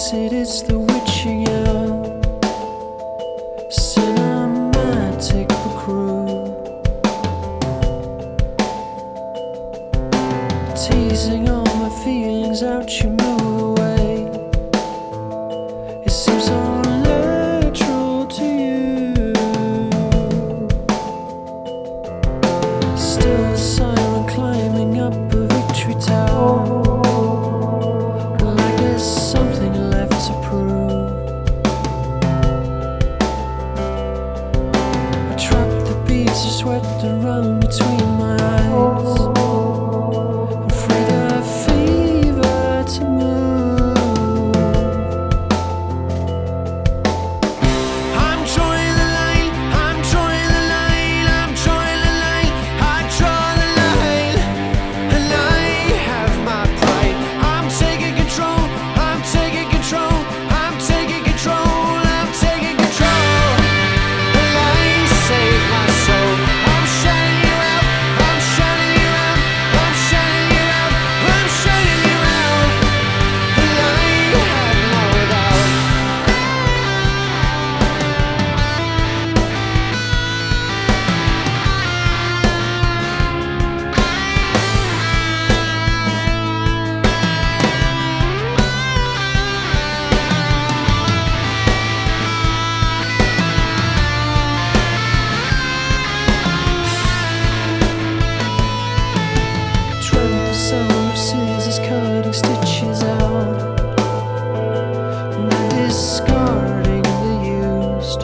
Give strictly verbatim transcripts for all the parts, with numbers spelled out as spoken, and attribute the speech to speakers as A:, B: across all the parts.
A: it, it's the witching hour. Cinematic but crude, teasing all my feelings out, you move away. It seems so natural to you. Still the siren climbing up a victory tower, like there's something left to prove. I track the beads of sweat that run between my eyes, afraid of fever to move. I'm drawing the line, I'm drawing the line, I'm drawing the line, I draw the line, and I have my pride. I'm taking control, I'm taking control, I'm taking control, I'm taking control. The line saved my soul. I'm shutting you out, I'm shutting you out, I'm shutting you out, I'm shutting you out. The line had no doubt. Dreamt the sound of scissors cutting stitches out, and then discarding the used,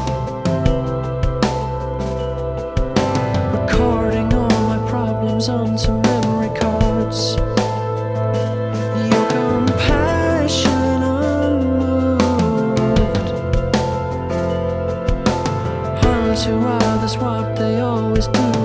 A: recording all my problems onto memory cards. Your compassion unmoved, harm to others what they always do.